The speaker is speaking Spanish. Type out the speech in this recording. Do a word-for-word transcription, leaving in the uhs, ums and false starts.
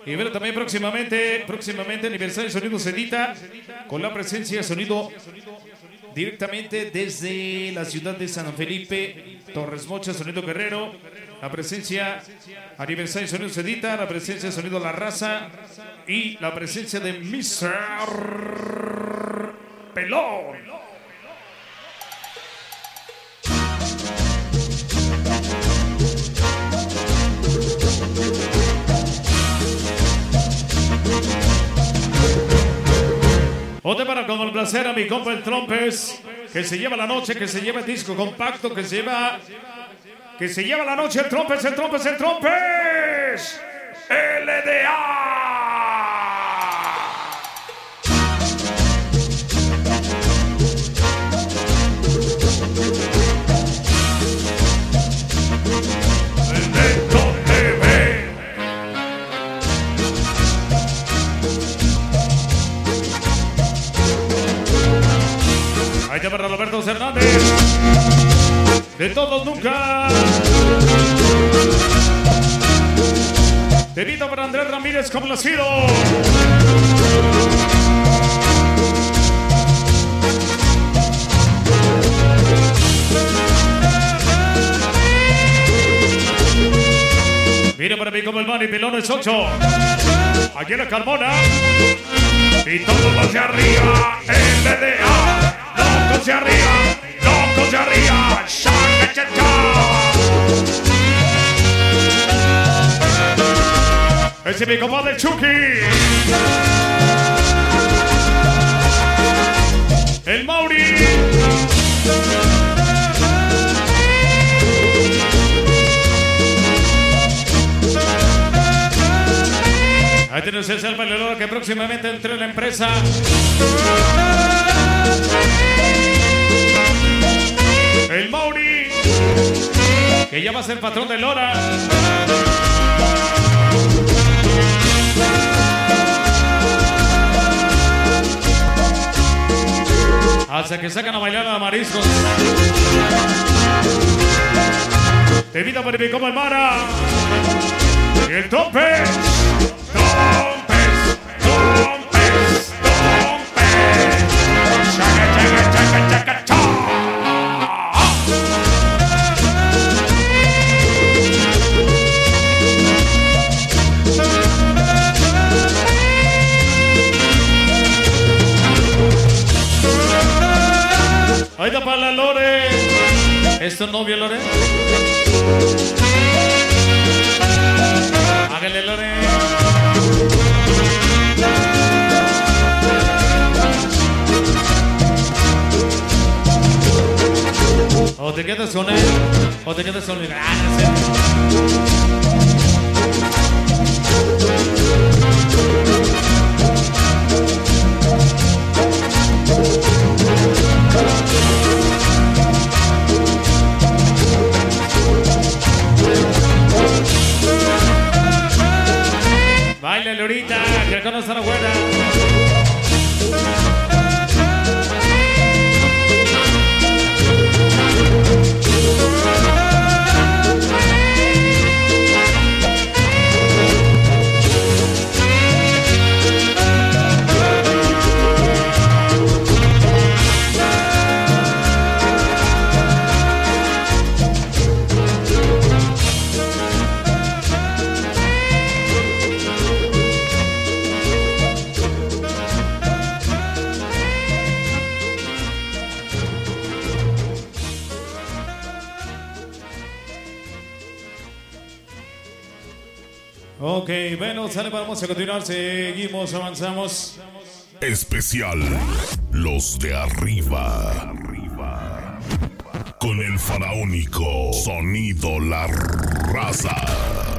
Y bueno, también próximamente, próximamente aniversario Sonido se edita con la presencia de sonido directamente desde la ciudad de San Felipe, Torres Mocha, Sonido Guerrero. La presencia aniversario Sonido se edita, la presencia de Sonido La Raza y la presencia de mister Pelón. Ote para complacer a mi compa el Trompes, que se lleva la noche, que se lleva el disco compacto, que se lleva, que se lleva la noche el Trompes, el Trompes, el Trompes, L D A. Ahí te para Roberto Hernández. De todos nunca. Tevita para Andrés Ramírez complacido. Mira para mí como el Manny Pilones ocho. Aquí en la Carmona. Y todos hacia arriba. L D A. Loco hacia arriba, loco hacia arriba, shaka cha cha. Ese es mi compadre el Chucky. El Mauri. Ahí tienes el César Valero que próximamente entre en la empresa. El Mauri, que ya va a ser patrón de Lora. Hasta que sacan a bailar a mariscos. Te invito para mi como el Mara. Y el Trompes. Trompes, Trompes, Trompes. Chaca, chaca, chaca, chaca, chaca. Ahí está para la Lore. ¿Es tu novio, Lore? Hágale, Lore. O te quedas con él, o te quedas con él. Ah, no sé. Báilale ahorita, que acá no está la buena. Ok, bueno, sale, vamos a continuar, seguimos, avanzamos. Especial, los de arriba. Con el faraónico Sonido La Raza.